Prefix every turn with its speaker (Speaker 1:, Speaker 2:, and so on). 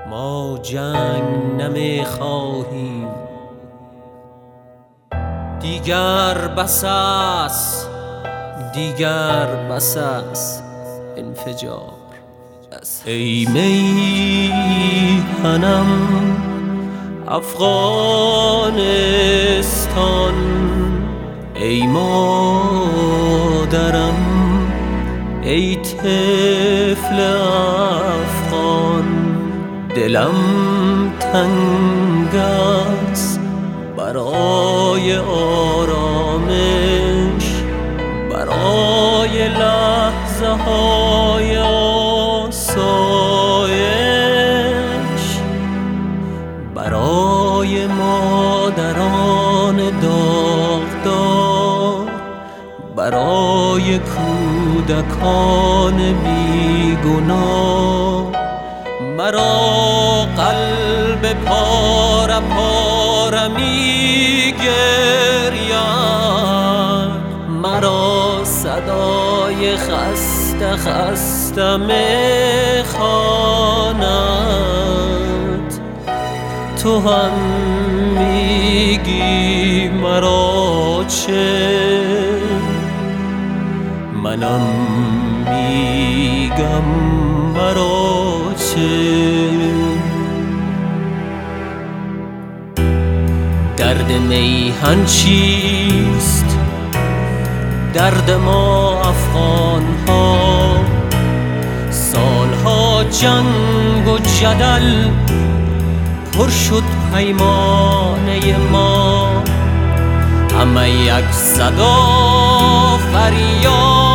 Speaker 1: ما جنگ نمیخواهیم، دیگر بس است، دیگر بس است انفجار. ای میهنم افغانستان، ای مادرم ای طفل افغان، دلم تنگ است برای آرامش، برای لحظه های آسایش، برای مادران داغدار، برای کودکان بیگناه. مرا قلب پاره پاره می گرید، مرا صدای خسته خسته می خواند. تو هم میگی مرا چه، منم میگم مرا چه. درد میهن چیست؟ درد ما افغان ها، سالها جنگ و جدل پر شد پیمانه ما، همه یک صدا فریاد